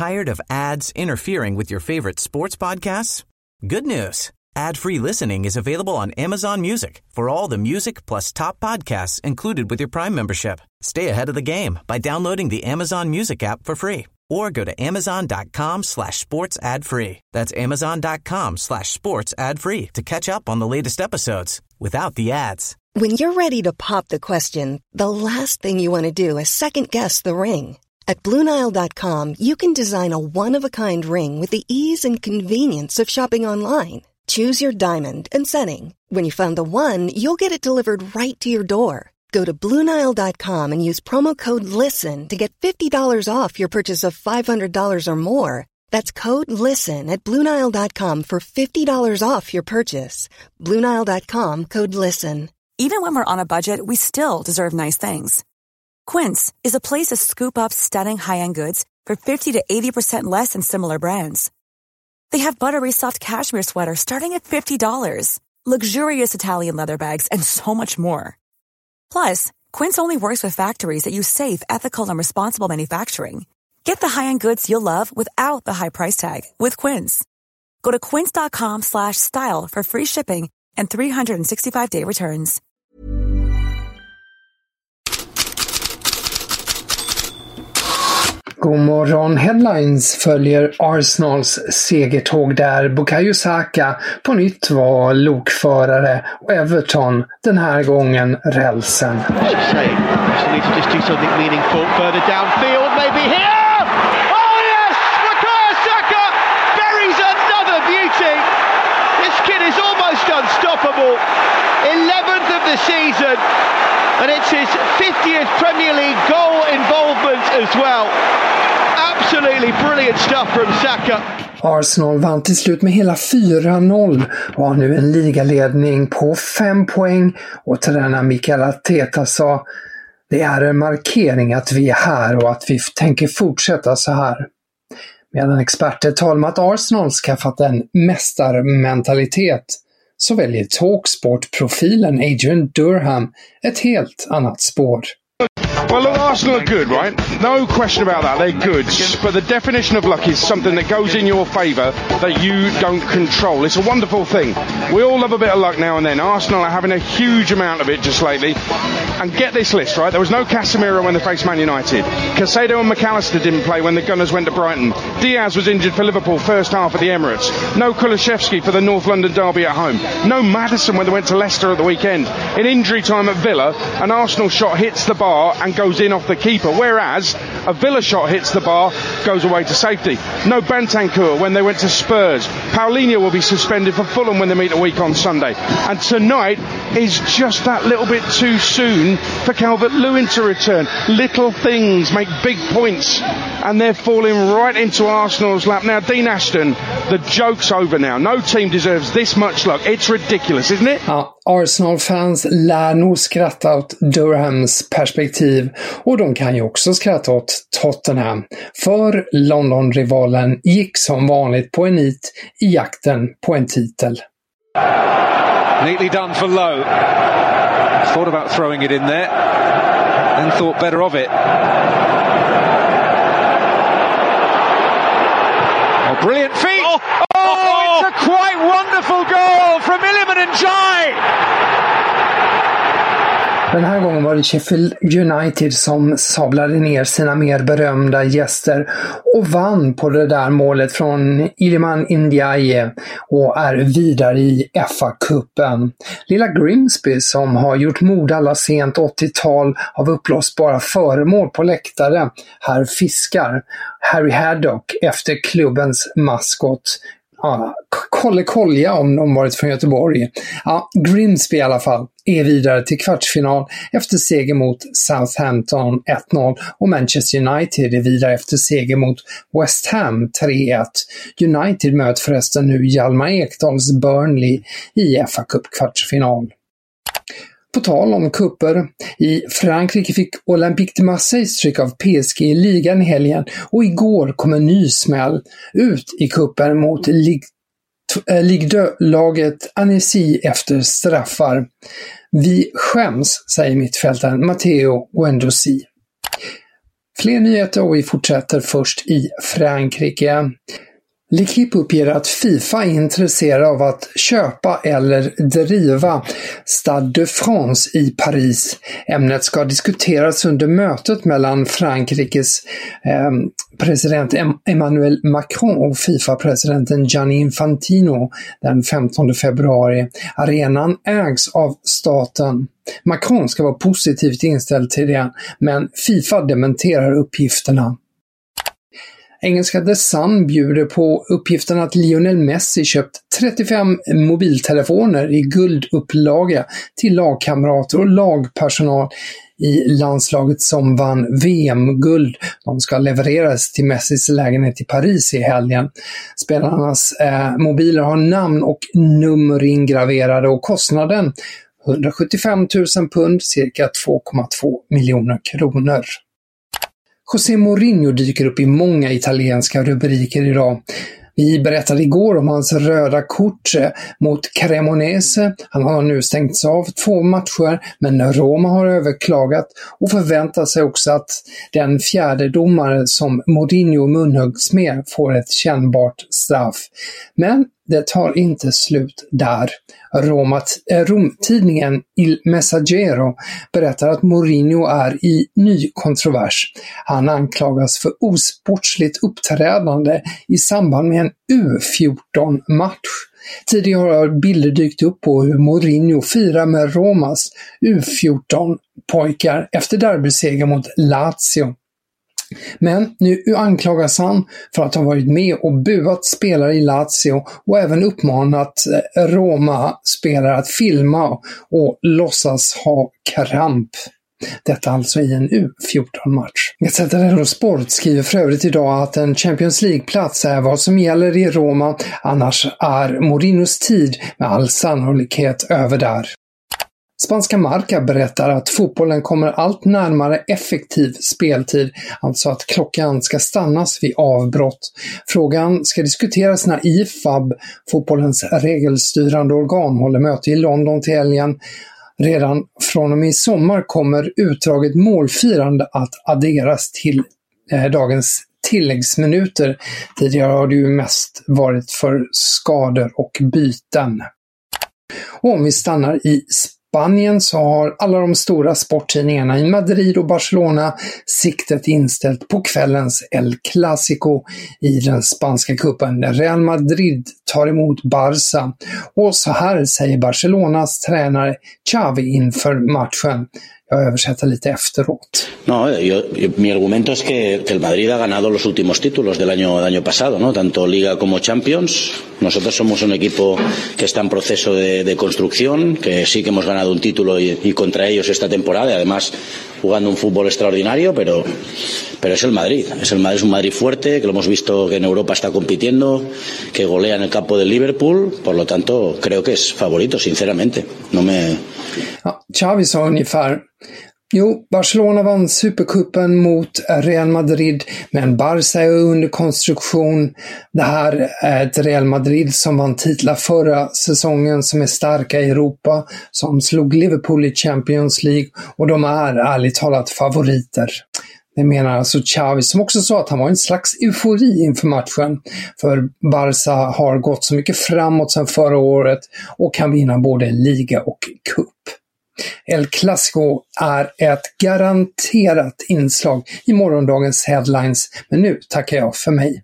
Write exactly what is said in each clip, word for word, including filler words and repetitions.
Tired of ads interfering with your favorite sports podcasts? Good news. Ad-free listening is available on Amazon Music for all the music plus top podcasts included with your Prime membership. Stay ahead of the game by downloading the Amazon Music app for free or go to amazon.com slash sports ad free. That's amazon.com slash sports ad free to catch up on the latest episodes without the ads. When you're ready to pop the question, the last thing you want to do is second-guess the ring. At Blue Nile dot com, you can design a one-of-a-kind ring with the ease and convenience of shopping online. Choose your diamond and setting. When you find the one, you'll get it delivered right to your door. Go to Blue Nile dot com and use promo code LISTEN to get fifty dollars off your purchase of five hundred dollars or more. That's code LISTEN at Blue Nile dot com for fifty dollars off your purchase. Blue Nile dot com, code LISTEN. Even when we're on a budget, we still deserve nice things. Quince is a place to scoop up stunning high-end goods for fifty to eighty percent less than similar brands. They have buttery soft cashmere sweaters starting at fifty dollars, luxurious Italian leather bags, and so much more. Plus, Quince only works with factories that use safe, ethical, and responsible manufacturing. Get the high-end goods you'll love without the high price tag with Quince. Go to quince.com slash style for free shipping and three sixty-five day returns. God morgon, Headlines följer Arsenals segertåg där Bukayo Saka på nytt var lokförare och Everton den här gången rälsen. eleventh of the season, and it's his fiftieth Premier League goal involvement as well. Absolutely brilliant stuff from Saka. Arsenal vann till slut med hela fyra noll och har nu en ligaledning på fem poäng, och tränare Mikel Arteta sa: det är en markering att vi är här och att vi tänker fortsätta så här. Medan experter talar om att Arsenal skaffat en mästarmentalitet, så väljer Talksport-profilen Adrian Durham ett helt annat spår. Well, look, Arsenal are good, right? No question about that. They're good. But the definition of luck is something that goes in your favour that you don't control. It's a wonderful thing. We all love a bit of luck now and then. Arsenal are having a huge amount of it just lately. And get this list, right? There was no Casemiro when they faced Man United. Caicedo and McAllister didn't play when the Gunners went to Brighton. Diaz was injured for Liverpool first half at the Emirates. No Kulusevski for the North London derby at home. No Maddison when they went to Leicester at the weekend. In injury time at Villa, an Arsenal shot hits the bar and goes in off the keeper, whereas a Villa shot hits the bar, goes away to safety. No Bentancur when they went to Spurs. Paulinho will be suspended for Fulham when they meet a week on Sunday. And tonight is just that little bit too soon for Calvert-Lewin to return. Little things make big points, and they're falling right into Arsenal's lap. Now, Dean Ashton, the joke's over now. No team deserves this much luck. It's ridiculous, isn't it? Ja, Arsenal-fans lär nog skratta åt Durhams perspektiv, och de kan ju också skratta åt Tottenham. För London-rivalen gick som vanligt på en nit i jakten på en titel. Neatly done for Lowe. Thought about throwing it in there, then thought better of it. Oh, brilliant feat! Oh, oh, it's a quite wonderful goal from Iliman Ndiaye! Den här gången var det Sheffield United som sablade ner sina mer berömda gäster och vann på det där målet från Iliman Ndiaye och är vidare i F A-cupen. Lilla Grimsby, som har gjort mod alla sent åttiotal av uppblåsbara föremål på läktare, här fiskar Harry Haddock efter klubbens maskot. Ja, kolle kolja om de varit från Göteborg. Ja, Grimsby i alla fall är vidare till kvartsfinal efter seger mot Southampton ett noll, och Manchester United är vidare efter seger mot West Ham tre ett. United möter förresten nu Hjalmar Ekdals Burnley i F A-cup kvartsfinal. På tal om kupper, i Frankrike fick Olympique de Marseille stryk av P S G i ligan i helgen, och igår kom en ny smäll ut i kuppen mot Ligue deux-laget Annecy efter straffar. Vi skäms, säger mittfältaren Matteo Guendouzi. Fler nyheter och vi fortsätter först i Frankrike. L'Équipe uppger att FIFA är intresserad av att köpa eller driva Stade de France i Paris. Ämnet ska diskuteras under mötet mellan Frankrikes eh, president Emmanuel Macron och FIFA-presidenten Gianni Infantino den femtonde februari. Arenan ägs av staten. Macron ska vara positivt inställd till det, men FIFA dementerar uppgifterna. Engelska The Sun bjuder på uppgiften att Lionel Messi köpt trettiofem mobiltelefoner i guldupplaga till lagkamrater och lagpersonal i landslaget som vann V M-guld. De ska levereras till Messis lägenhet i Paris i helgen. Spelarnas eh, mobiler har namn och nummer ingraverade och kostnaden hundrasjuttiofem tusen pund, cirka två komma två miljoner kronor. José Mourinho dyker upp i många italienska rubriker idag. Vi berättade igår om hans röda kort mot Cremonese. Han har nu stängts av två matcher, men Roma har överklagat och förväntar sig också att den fjärde domare som Mourinho munhuggs med får ett kännbart straff. Men det tar inte slut där. Roma, äh, Romtidningen Il Messaggero berättar att Mourinho är i ny kontrovers. Han anklagas för osportsligt uppträdande i samband med en U fjorton-match. Tidigare har bilder dykt upp på hur Mourinho firar med Romas U fjorton-pojkar efter derbyseger mot Lazio. Men nu anklagas han för att ha varit med och buat spelare i Lazio och även uppmanat Roma-spelare att filma och låtsas ha kramp. Detta alltså i en U fjorton-match. Gazzetta dello Sport skriver för övrigt idag att en Champions League-plats är vad som gäller i Roma, annars är Mourinhos tid med all sannolikhet över där. Spanska Marca berättar att fotbollen kommer allt närmare effektiv speltid, alltså att klockan ska stannas vid avbrott. Frågan ska diskuteras när I F A B, fotbollens regelstyrande organ, håller möte i London till helgen. Redan från och med i sommar kommer utdraget målfirande att adderas till eh, dagens tilläggsminuter. Tidigare har det ju mest varit för skador och byten. Och om vi stannar i Spanien så har alla de stora sporttidningarna i Madrid och Barcelona siktet inställt på kvällens El Clásico i den spanska kuppen. Real Madrid tar emot Barça och så här säger Barcelonas tränare Xavi inför matchen. Jag översätter lite efteråt. No, yo, yo, mi argumento es que, que el Madrid ha ganado los últimos títulos del año, del año pasado, ¿no? Tanto Liga como Champions. Nosotros somos un equipo que está en proceso de, de construcción, que sí que hemos ganado un título y, y contra ellos esta temporada, y además jugando un fútbol extraordinario, pero, pero es el Madrid. Es el Madrid, es un Madrid fuerte, que lo hemos visto que en Europa está compitiendo, que golea en el campo del Liverpool, por lo tanto creo que es favorito, sinceramente. No me... Ja, Xavi sa ungefär: Jo, Barcelona vann Supercupen mot Real Madrid, men Barça är under konstruktion. Det här är ett Real Madrid som vann titlar förra säsongen, som är starka i Europa, som slog Liverpool i Champions League, och de är ärligt talat favoriter. Det menar alltså Xavi, som också sa att han var en slags eufori inför matchen, för Barça har gått så mycket framåt sedan förra året och kan vinna både liga och cup. El Clásico är ett garanterat inslag i morgondagens headlines, men nu tackar jag för mig.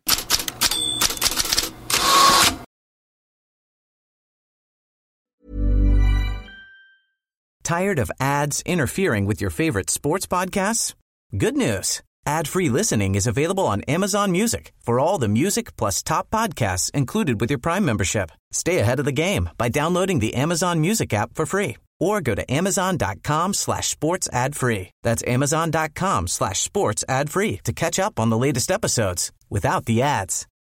Tired of ads interfering with your favorite sports podcasts? Good news. Ad-free listening is available on Amazon Music for all the music plus top podcasts included with your Prime membership. Stay ahead of the game by downloading the Amazon Music app for free or go to amazon.com slash sports ad free. That's amazon.com slash sports ad free to catch up on the latest episodes without the ads.